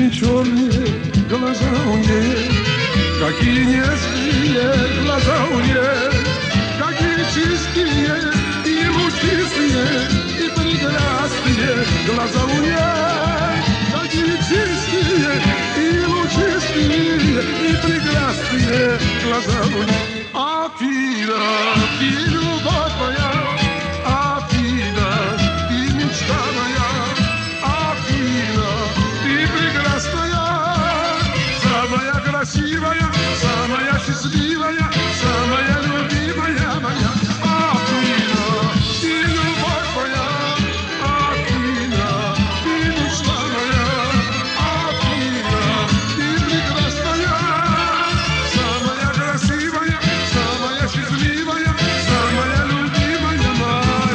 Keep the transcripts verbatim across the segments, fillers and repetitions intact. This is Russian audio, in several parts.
Какие черные глаза у нее, какие нежные глаза у нее, какие чистые и лучистые и прекрасные глаза у нее, какие чистые и лучистые и прекрасные глаза у нее. Афина, ты любовь моя, Афина, ты мечта моя, Афина, ты прекрасная, самая красивая, самая счастливая, самая любимая моя. Афина, ты любовь моя, Афина, ты мечта моя, Афина, ты прекрасная, самая красивая, самая счастливая, самая любимая моя.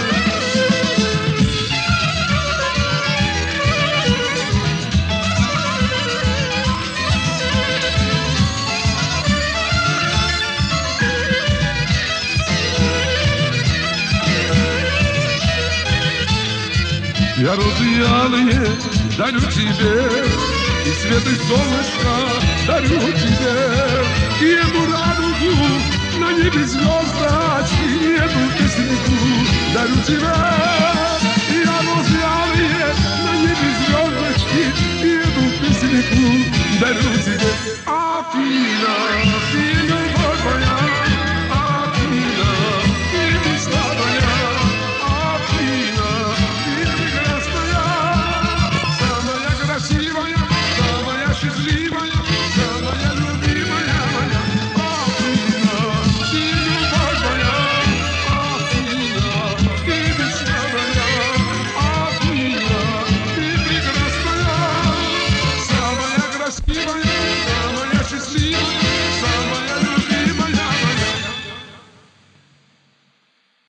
Я розы алые дарю тебе, и свет и солнышко дарю тебе, и эту радугу на небе звездочки, и эту песенку дарю тебе. Я розы алые на небе звездочки, и эту песенку дарю тебе. Афина, ты любовь моя, Афина, ты мечта моя, Афина, ты прекрасная, самая красивая, самая счастливая,